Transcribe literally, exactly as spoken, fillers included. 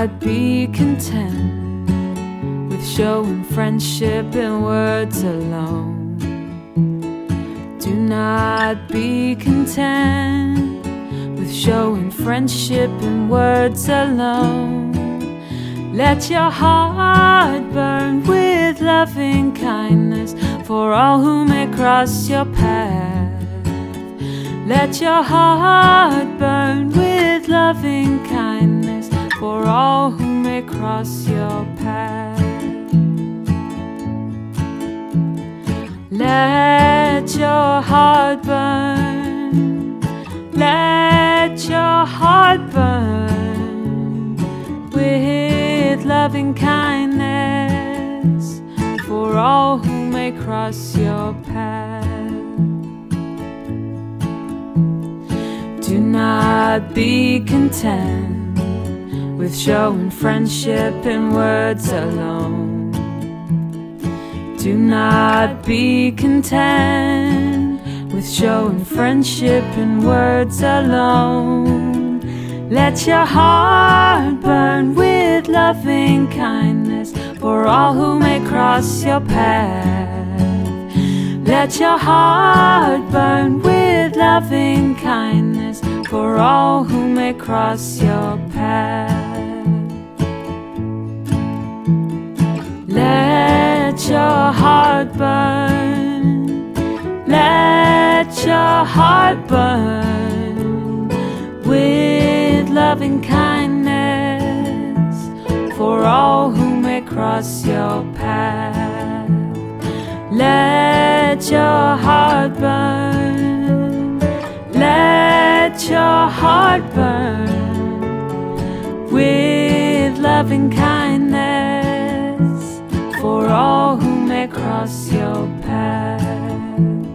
not be content with showing friendship in words alone. Do not be content with showing friendship in words alone. Let your heart burn with loving kindness for all who may cross your path. Let your heart burn with loving kindness for all who may cross your path. Let your heart burn, let your heart burn with loving kindness for all who may cross your path. Do not be content with showing friendship in words alone. Do not be content with showing friendship in words alone. Let your heart burn with loving kindness for all who may cross your path. Let your heart burn with loving kindness for all who may cross your path. Let your heart burn, let your heart burn with loving kindness for all who may cross your path. Let your heart burn, let your heart burn with loving kindness for all who may cross your path.